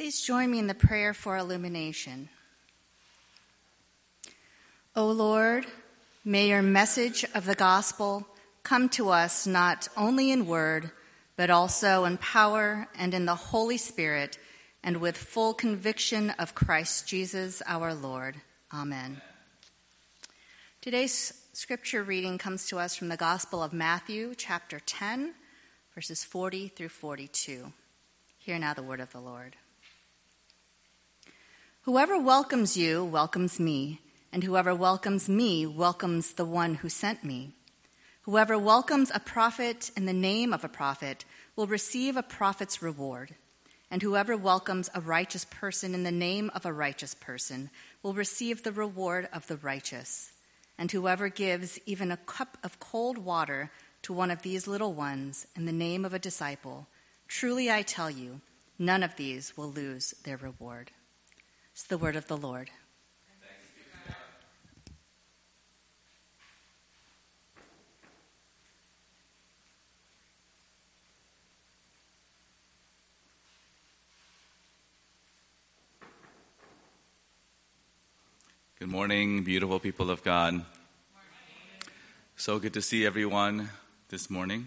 Please join me in the prayer for illumination. O Lord, may your message of the gospel come to us not only in word, but also in power and in the Holy Spirit, and with full conviction of Christ Jesus our Lord. Amen. Today's scripture reading comes to us from the Gospel of Matthew, chapter 10, verses 40 through 42. Hear now the word of the Lord. Whoever welcomes you welcomes me, and whoever welcomes me welcomes the one who sent me. Whoever welcomes a prophet in the name of a prophet will receive a prophet's reward, and whoever welcomes a righteous person in the name of a righteous person will receive the reward of the righteous. And whoever gives even a cup of cold water to one of these little ones in the name of a disciple, truly I tell you, none of these will lose their reward. It's the word of the Lord. Good morning, beautiful people of God. So good to see everyone this morning.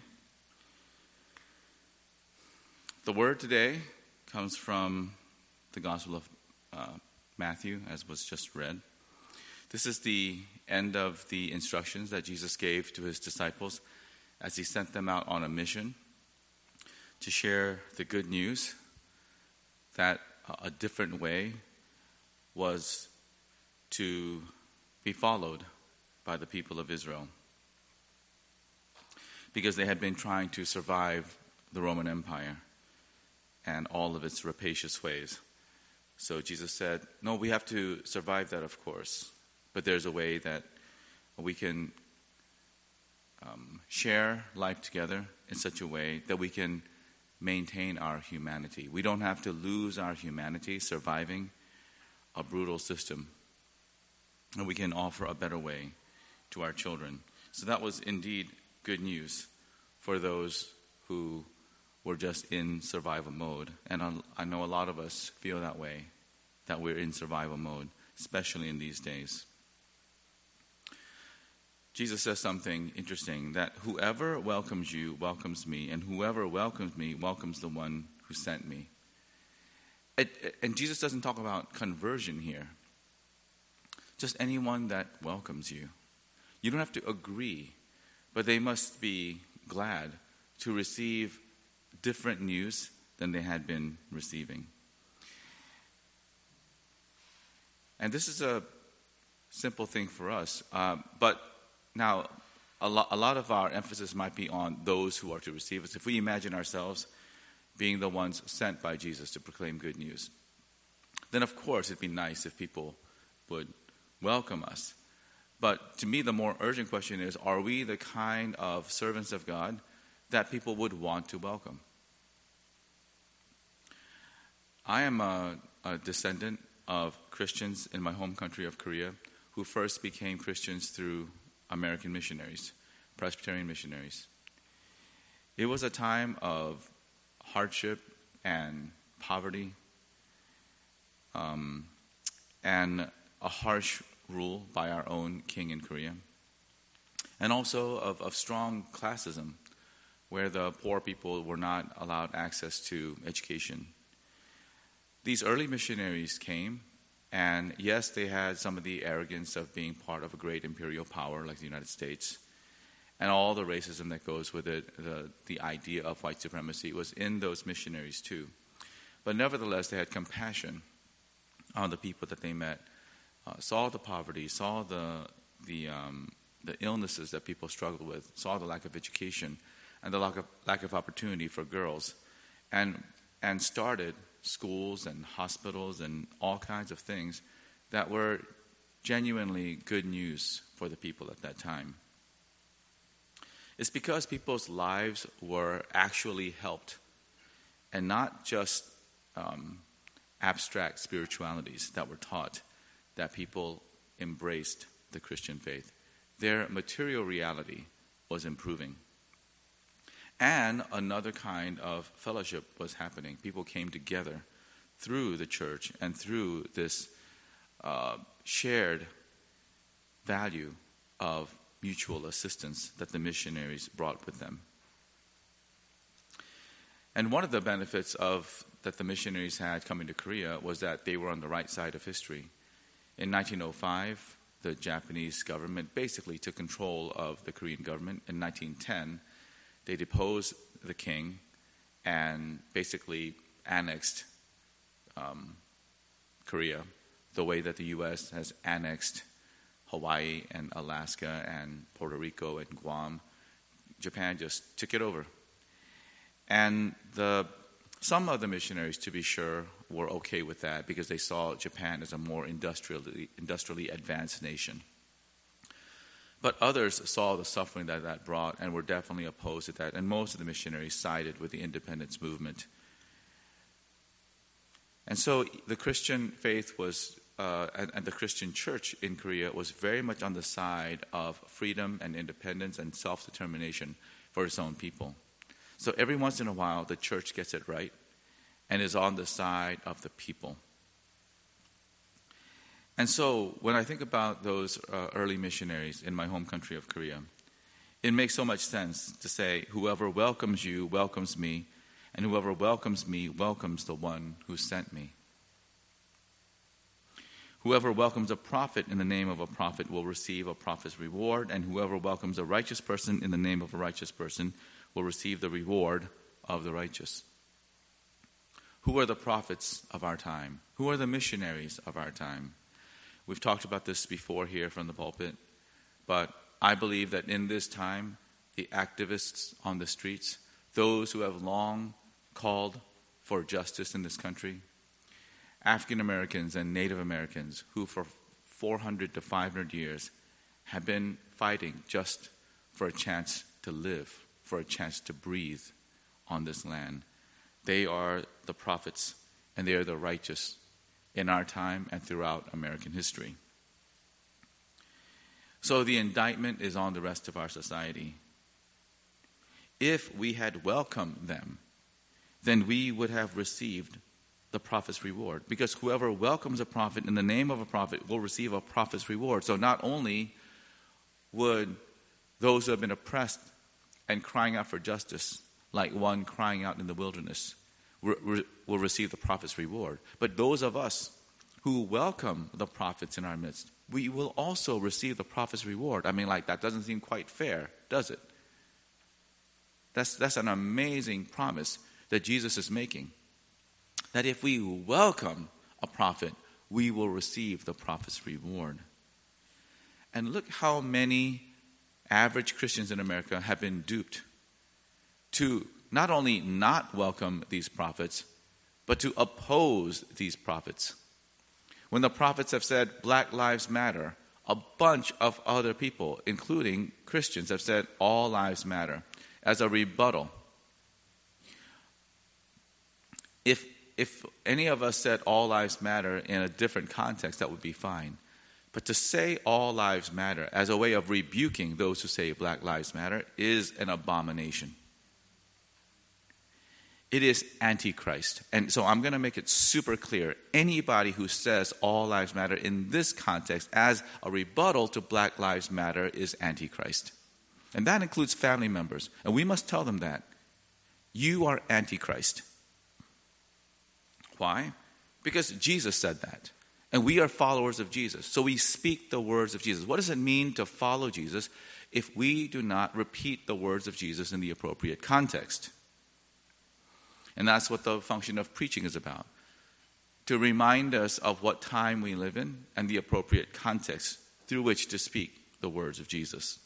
The word today comes from the Gospel of Matthew, as was just read. This is the end of the instructions that Jesus gave to his disciples as he sent them out on a mission to share the good news that a different way was to be followed by the people of Israel, because they had been trying to survive the Roman Empire and all of its rapacious ways. So Jesus said, no, we have to survive that, of course, but there's a way that we can share life together in such a way that we can maintain our humanity. We don't have to lose our humanity surviving a brutal system. And we can offer a better way to our children. So that was indeed good news for those who were just in survival mode. And I know a lot of us feel that way, that we're in survival mode, especially in these days. Jesus says something interesting, that whoever welcomes you welcomes me, and whoever welcomes me welcomes the one who sent me. And Jesus doesn't talk about conversion here. Just anyone that welcomes you. You don't have to agree, but they must be glad to receive different news than they had been receiving. And this is a simple thing for us, but now a lot of our emphasis might be on those who are to receive us. If we imagine ourselves being the ones sent by Jesus to proclaim good news, then of course it'd be nice if people would welcome us. But to me, the more urgent question is, are we the kind of servants of God that people would want to welcome? I am a descendant of Christians in my home country of Korea who first became Christians through American missionaries, Presbyterian missionaries. It was a time of hardship and poverty, and a harsh rule by our own king in Korea, and also of strong classism, where the poor people were not allowed access to education. These early missionaries came, and yes, they had some of the arrogance of being part of a great imperial power like the United States, and all the racism that goes with it, the idea of white supremacy was in those missionaries too. But nevertheless, they had compassion on the people that they met, saw the poverty, saw the illnesses that people struggle with, saw the lack of education and the lack of opportunity for girls, and started schools and hospitals and all kinds of things that were genuinely good news for the people at that time. It's because people's lives were actually helped, and not just abstract spiritualities that were taught, that people embraced the Christian faith. Their material reality was improving. And another kind of fellowship was happening. People came together through the church and through this shared value of mutual assistance that the missionaries brought with them. And one of the benefits that the missionaries had coming to Korea was that they were on the right side of history. In 1905, the Japanese government basically took control of the Korean government. In 1910, they deposed the king and basically annexed Korea the way that the U.S. has annexed Hawaii and Alaska and Puerto Rico and Guam. Japan just took it over. And some of the missionaries, to be sure, were okay with that because they saw Japan as a more industrially advanced nation. But others saw the suffering that brought and were definitely opposed to that. And most of the missionaries sided with the independence movement. And so the Christian faith was, and the Christian church in Korea was very much on the side of freedom and independence and self-determination for its own people. So every once in a while, the church gets it right and is on the side of the people. And so when I think about those early missionaries in my home country of Korea, it makes so much sense to say, whoever welcomes you welcomes me, and whoever welcomes me welcomes the one who sent me. Whoever welcomes a prophet in the name of a prophet will receive a prophet's reward, and whoever welcomes a righteous person in the name of a righteous person will receive the reward of the righteous. Who are the prophets of our time? Who are the missionaries of our time? We've talked about this before here from the pulpit, but I believe that in this time, the activists on the streets, those who have long called for justice in this country, African Americans and Native Americans who for 400 to 500 years have been fighting just for a chance to live, for a chance to breathe on this land. They are the prophets and they are the righteous in our time and throughout American history. So the indictment is on the rest of our society. If we had welcomed them, then we would have received the prophet's reward. Because whoever welcomes a prophet in the name of a prophet will receive a prophet's reward. So not only would those who have been oppressed and crying out for justice, like one crying out in the wilderness, will receive the prophet's reward, but those of us who welcome the prophets in our midst, we will also receive the prophet's reward. I mean, like, that doesn't seem quite fair, does it? That's an amazing promise that Jesus is making. That if we welcome a prophet, we will receive the prophet's reward. And look how many average Christians in America have been duped to not only not welcome these prophets, but to oppose these prophets. When the prophets have said, Black Lives Matter, a bunch of other people, including Christians, have said, all lives matter, as a rebuttal. If any of us said all lives matter in a different context, that would be fine. But to say all lives matter as a way of rebuking those who say Black Lives Matter is an abomination. It is Antichrist. And so I'm going to make it super clear. Anybody who says all lives matter in this context as a rebuttal to Black Lives Matter is Antichrist. And that includes family members. And we must tell them that. You are Antichrist. Why? Because Jesus said that. And we are followers of Jesus. So we speak the words of Jesus. What does it mean to follow Jesus if we do not repeat the words of Jesus in the appropriate context? And that's what the function of preaching is about. To remind us of what time we live in and the appropriate context through which to speak the words of Jesus.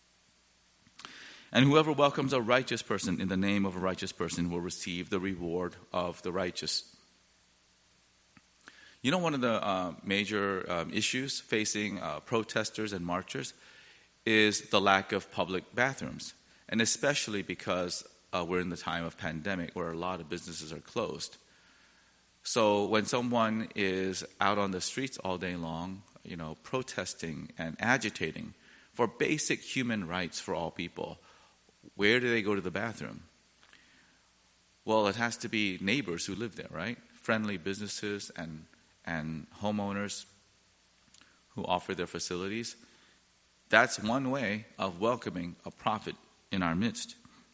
And whoever welcomes a righteous person in the name of a righteous person will receive the reward of the righteous. You know, one of the major issues facing protesters and marchers is the lack of public bathrooms. And especially because we're in the time of pandemic where a lot of businesses are closed. So when someone is out on the streets all day long, protesting and agitating for basic human rights for all people, where do they go to the bathroom? Well, it has to be neighbors who live there, right? friendly businesses and homeowners who offer their facilities. That's one way of welcoming a prophet in our midst.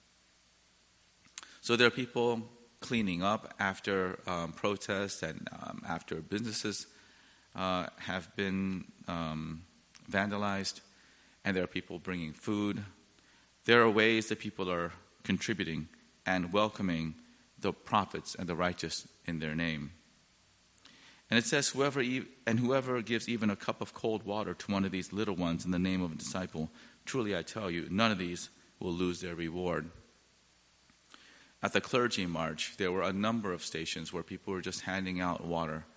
So there are people cleaning up after protests and after businesses have been vandalized, and there are people bringing food. There are ways that people are contributing and welcoming the prophets and the righteous in their name. And it says, whoever gives even a cup of cold water to one of these little ones in the name of a disciple, truly I tell you, none of these will lose their reward. At the clergy march, there were a number of stations where people were just handing out water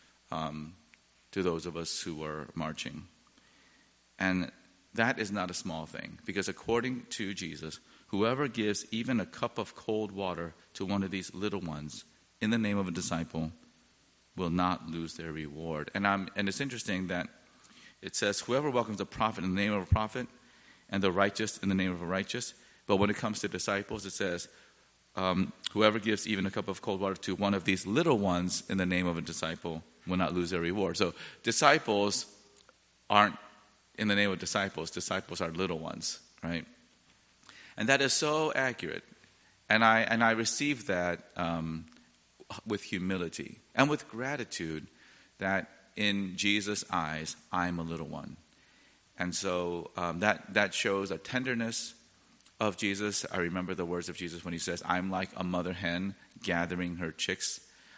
to those of us who were marching. And that is not a small thing, because according to Jesus, whoever gives even a cup of cold water to one of these little ones in the name of a disciple will not lose their reward. And it's interesting that it says, whoever welcomes a prophet in the name of a prophet and the righteous in the name of a righteous. But when it comes to disciples, it says, whoever gives even a cup of cold water to one of these little ones in the name of a disciple will not lose their reward. So disciples aren't in the name of disciples. Disciples are little ones, right? And that is so accurate. And I received that with humility and with gratitude that in Jesus' eyes, I'm a little one. And so that shows a tenderness of Jesus. I remember the words of Jesus when he says, I'm like a mother hen gathering her chicks.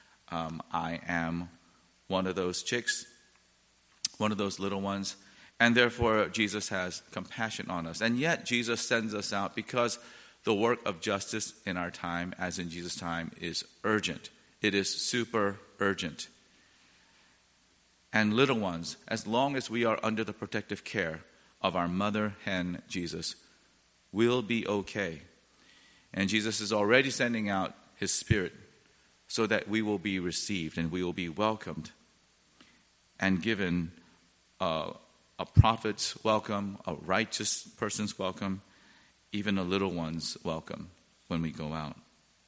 I am one of those chicks, one of those little ones. And therefore, Jesus has compassion on us. And yet, Jesus sends us out because the work of justice in our time, as in Jesus' time, is urgent. It is super urgent. And little ones, as long as we are under the protective care of our mother hen, Jesus, we'll be okay. And Jesus is already sending out his Spirit so that we will be received and we will be welcomed and given a prophet's welcome, a righteous person's welcome, even a little one's welcome when we go out.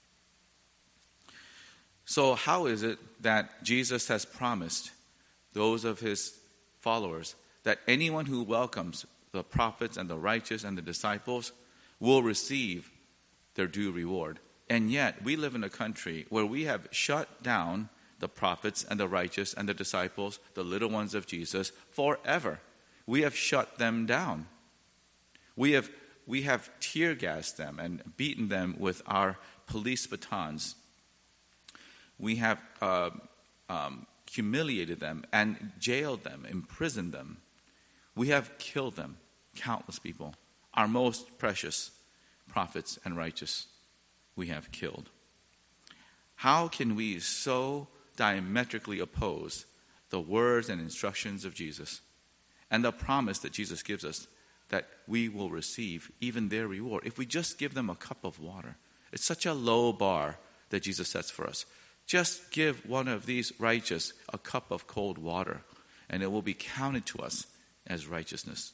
So how is it that Jesus has promised those of his followers that anyone who welcomes the prophets and the righteous and the disciples will receive their due reward? And yet we live in a country where we have shut down the prophets and the righteous and the disciples, the little ones of Jesus, forever. We have shut them down. We have tear gassed them and beaten them with our police batons. We have humiliated them and jailed them, imprisoned them. We have killed them, countless people. Our most precious prophets and righteous we have killed. How can we so diametrically oppose the words and instructions of Jesus and the promise that Jesus gives us that we will receive even their reward if we just give them a cup of water? It's such a low bar that Jesus sets for us. Just give one of these righteous a cup of cold water, and it will be counted to us as righteousness.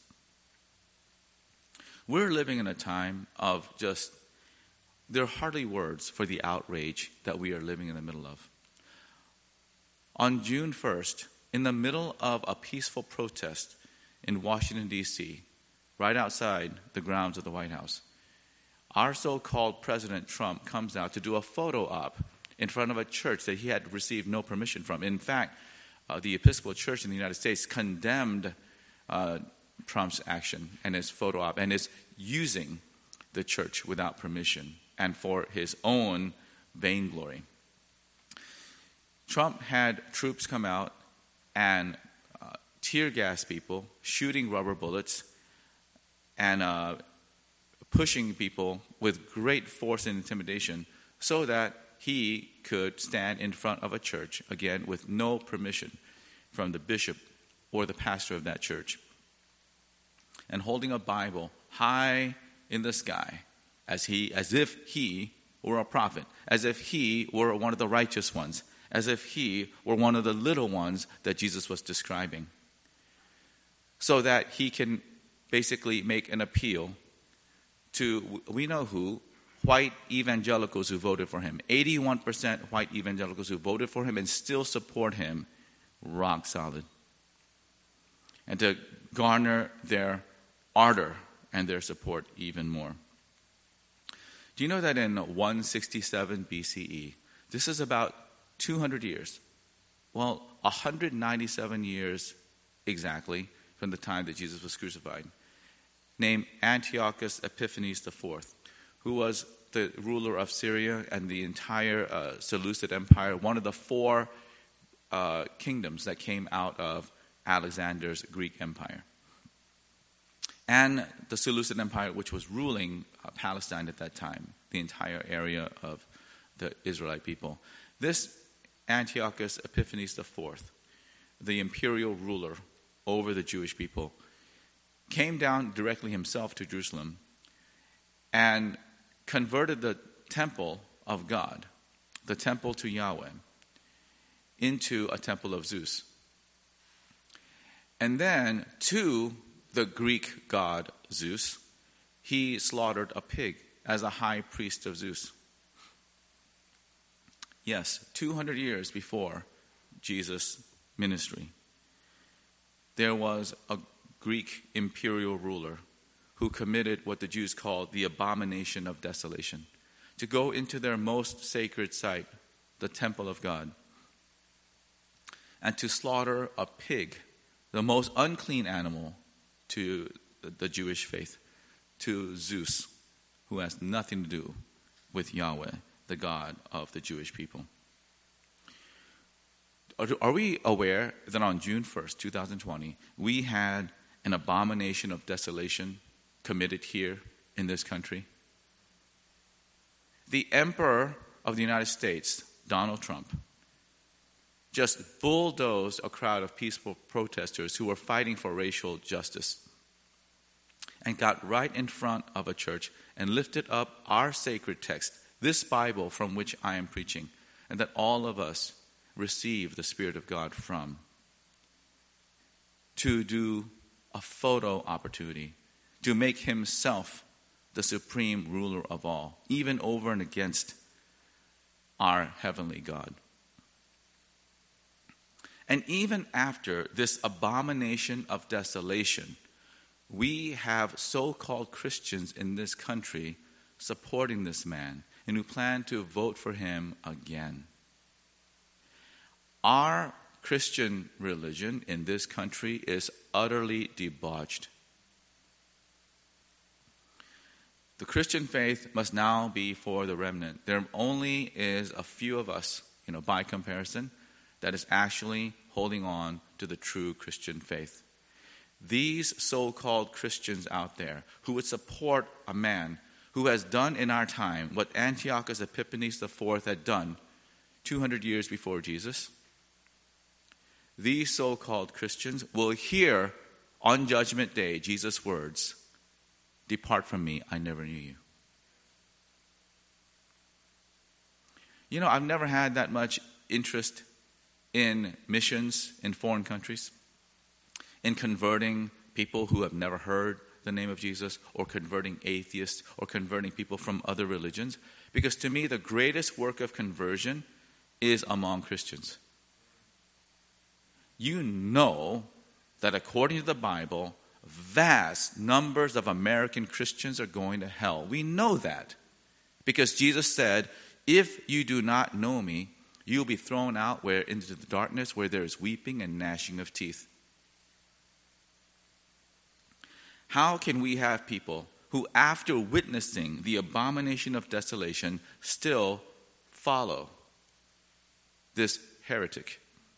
We're living in a time of there are hardly words for the outrage that we are living in the middle of. On June 1st, in the middle of a peaceful protest in Washington, D.C., right outside the grounds of the White House, our so-called President Trump comes out to do a photo op in front of a church that he had received no permission from. In fact, the Episcopal Church in the United States condemned Trump's action and his photo op and is using the church without permission and for his own vainglory. Trump had troops come out and tear gas people, shooting rubber bullets, and pushing people with great force and intimidation so that he could stand in front of a church, again, with no permission from the bishop or the pastor of that church, and holding a Bible high in the sky as if he were a prophet, as if he were one of the righteous ones, as if he were one of the little ones that Jesus was describing, so that he can basically make an appeal to, we know who, white evangelicals who voted for him. 81% white evangelicals who voted for him and still support him, rock solid. And to garner their ardor and their support even more. Do you know that in 167 BCE, this is about 200 years, 197 years exactly from the time that Jesus was crucified, named Antiochus Epiphanes IV, who was the ruler of Syria and the entire Seleucid Empire, one of the four kingdoms that came out of Alexander's Greek Empire. And the Seleucid Empire, which was ruling Palestine at that time, the entire area of the Israelite people. This Antiochus Epiphanes IV, the imperial ruler over the Jewish people, came down directly himself to Jerusalem and converted the temple of God, the temple to Yahweh, into a temple of Zeus. And then to the Greek god Zeus, he slaughtered a pig as a high priest of Zeus. Yes, 200 years before Jesus' ministry, there was a Greek imperial ruler who committed what the Jews called the abomination of desolation, to go into their most sacred site, the temple of God, and to slaughter a pig, the most unclean animal to the Jewish faith, to Zeus, who has nothing to do with Yahweh, the God of the Jewish people. Are we aware that on June 1st, 2020, we had an abomination of desolation committed here in this country? The Emperor of the United States, Donald Trump, just bulldozed a crowd of peaceful protesters who were fighting for racial justice and got right in front of a church and lifted up our sacred text, this Bible from which I am preaching, and that all of us receive the Spirit of God from, to do a photo opportunity, to make himself the supreme ruler of all, even over and against our heavenly God. And even after this abomination of desolation, we have so-called Christians in this country supporting this man and who plan to vote for him again. Our Christian religion in this country is utterly debauched. The Christian faith must now be for the remnant. There only is a few of us, by comparison, that is actually holding on to the true Christian faith. These so-called Christians out there who would support a man who has done in our time what Antiochus Epiphanes IV had done 200 years before Jesus, these so-called Christians will hear on Judgment Day Jesus' words, "Depart from me, I never knew you." I've never had that much interest in missions in foreign countries, in converting people who have never heard the name of Jesus, or converting atheists, or converting people from other religions. Because to me, the greatest work of conversion is among Christians. You know that according to the Bible, vast numbers of American Christians are going to hell. We know that. Because Jesus said, "If you do not know me, you'll be thrown out into the darkness where there is weeping and gnashing of teeth." How can we have people who, after witnessing the abomination of desolation, still follow this heretic?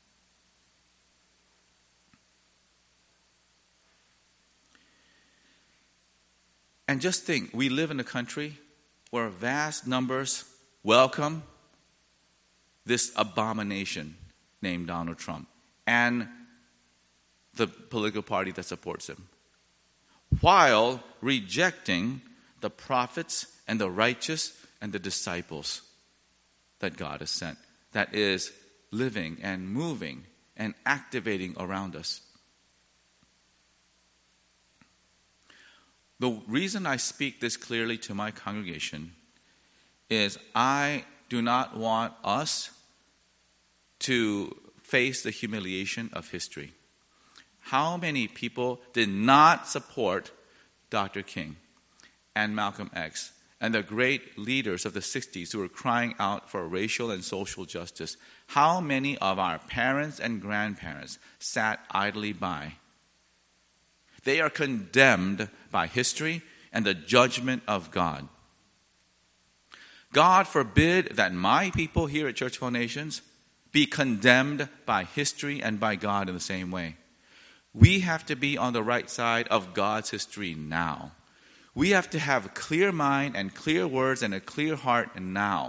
And just think, we live in a country where vast numbers welcome this abomination named Donald Trump and the political party that supports him, while rejecting the prophets and the righteous and the disciples that God has sent, that is living and moving and activating around us. The reason I speak this clearly to my congregation is I do not want us to face the humiliation of history. How many people did not support Dr. King and Malcolm X and the great leaders of the 60s who were crying out for racial and social justice? How many of our parents and grandparents sat idly by? They are condemned by history and the judgment of God. God forbid that my people here at Church Foundations be condemned by history and by God in the same way. We have to be on the right side of God's history now. We have to have a clear mind and clear words and a clear heart now.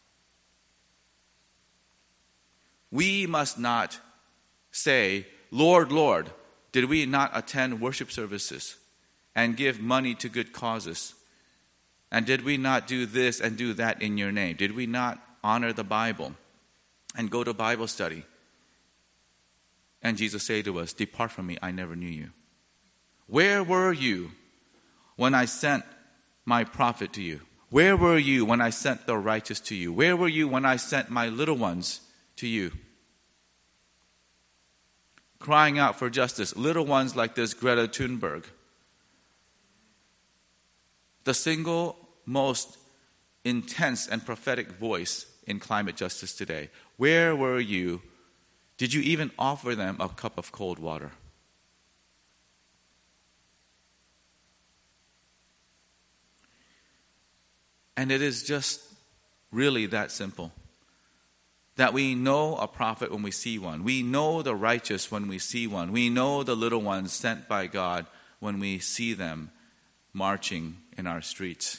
We must not say, Lord, Lord, did we not attend worship services and give money to good causes? And did we not do this and do that in your name? Did we not honor the Bible and go to Bible study? And Jesus said to us, depart from me, I never knew you. Where were you when I sent my prophet to you? Where were you when I sent the righteous to you? Where were you when I sent my little ones to you? Crying out for justice, little ones like this Greta Thunberg. The single most intense and prophetic voice in climate justice today. Where were you? Did you even offer them a cup of cold water? And it is just really that simple. That we know a prophet when we see one. We know the righteous when we see one. We know the little ones sent by God when we see them marching in our streets.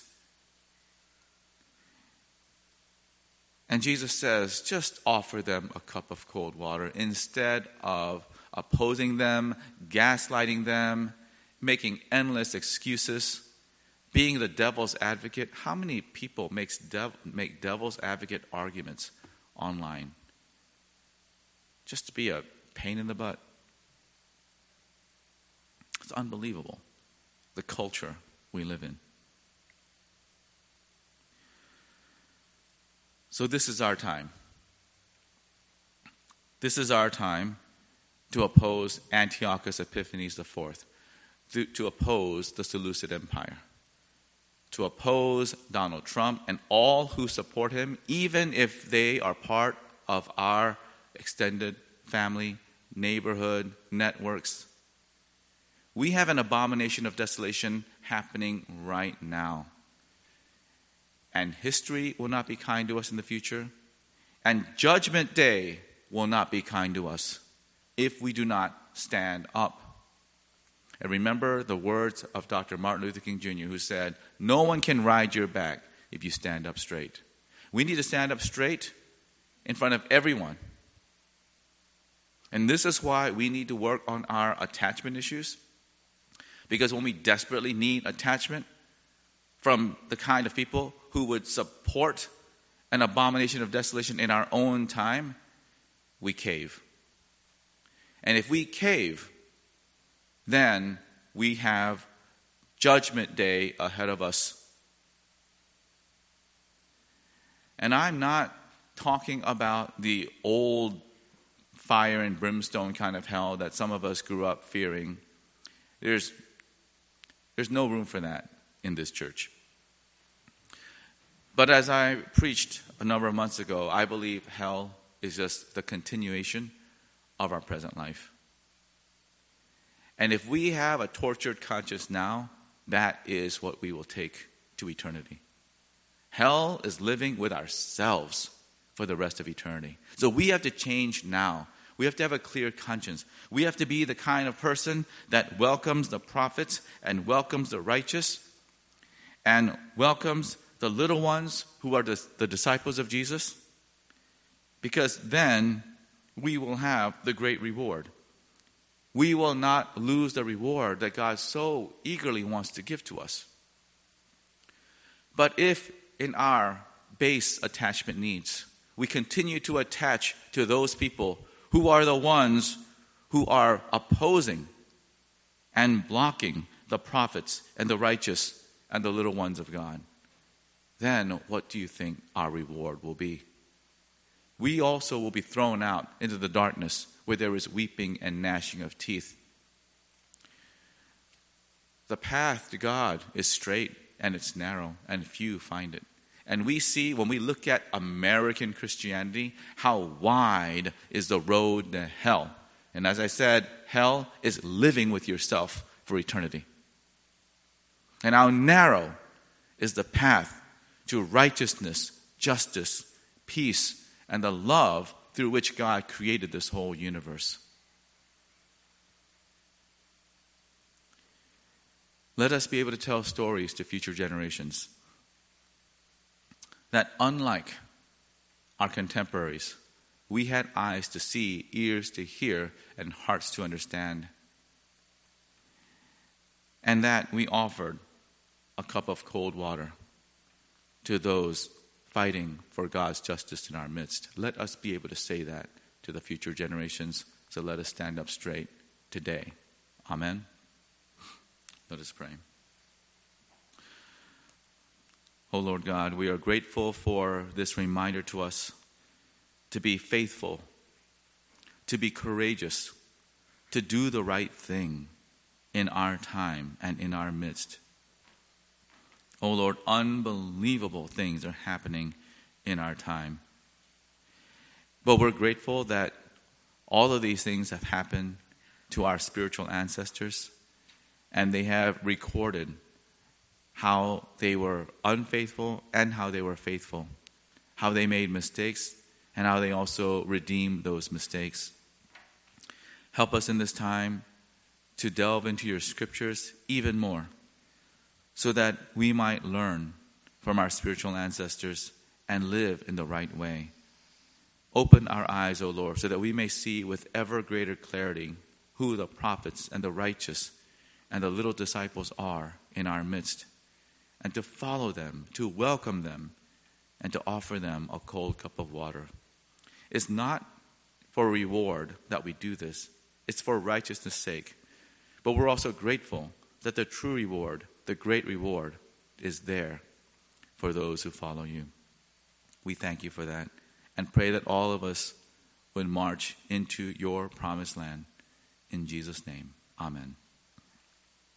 And Jesus says, just offer them a cup of cold water instead of opposing them, gaslighting them, making endless excuses, being the devil's advocate. How many people make devil's advocate arguments online just to be a pain in the butt? It's unbelievable, the culture we live in. So this is our time. This is our time to oppose Antiochus Epiphanes IV, to oppose the Seleucid Empire, to oppose Donald Trump and all who support him, even if they are part of our extended family, neighborhood, networks. We have an abomination of desolation happening right now. And history will not be kind to us in the future. And Judgment Day will not be kind to us if we do not stand up. And remember the words of Dr. Martin Luther King Jr., who said, no one can ride your back if you stand up straight. We need to stand up straight in front of everyone. And this is why we need to work on our attachment issues. Because when we desperately need attachment from the kind of people who would support an abomination of desolation in our own time, we cave. And if we cave, then we have Judgment Day ahead of us. And I'm not talking about the old fire and brimstone kind of hell that some of us grew up fearing. There's no room for that in this church. But as I preached a number of months ago, I believe hell is just the continuation of our present life. And if we have a tortured conscience now, that is what we will take to eternity. Hell is living with ourselves for the rest of eternity. So we have to change now. We have to have a clear conscience. We have to be the kind of person that welcomes the prophets and welcomes the righteous and welcomes the little ones who are the disciples of Jesus, because then we will have the great reward. We will not lose the reward that God so eagerly wants to give to us. But if in our base attachment needs, we continue to attach to those people who are the ones who are opposing and blocking the prophets and the righteous and the little ones of God, then what do you think our reward will be? We also will be thrown out into the darkness where there is weeping and gnashing of teeth. The path to God is straight and it's narrow, and few find it. And we see, when we look at American Christianity, how wide is the road to hell. And as I said, hell is living with yourself for eternity. And how narrow is the path to righteousness, justice, peace, and the love through which God created this whole universe. Let us be able to tell stories to future generations that unlike our contemporaries, we had eyes to see, ears to hear, and hearts to understand. And that we offered a cup of cold water to those fighting for God's justice in our midst. Let us be able to say that to the future generations. So let us stand up straight today. Amen. Let us pray. Oh Lord God, we are grateful for this reminder to us to be faithful, to be courageous, to do the right thing in our time and in our midst. Oh Lord, unbelievable things are happening in our time. But we're grateful that all of these things have happened to our spiritual ancestors, and they have recorded how they were unfaithful and how they were faithful, how they made mistakes and how they also redeemed those mistakes. Help us in this time to delve into your scriptures even more, so that we might learn from our spiritual ancestors and live in the right way. Open our eyes, O Lord, so that we may see with ever greater clarity who the prophets and the righteous and the little disciples are in our midst, and to follow them, to welcome them, and to offer them a cold cup of water. It's not for reward that we do this. It's for righteousness' sake. But we're also grateful that the true reward, the great reward, is there for those who follow you. We thank you for that and pray that all of us would march into your promised land. In Jesus' name, amen.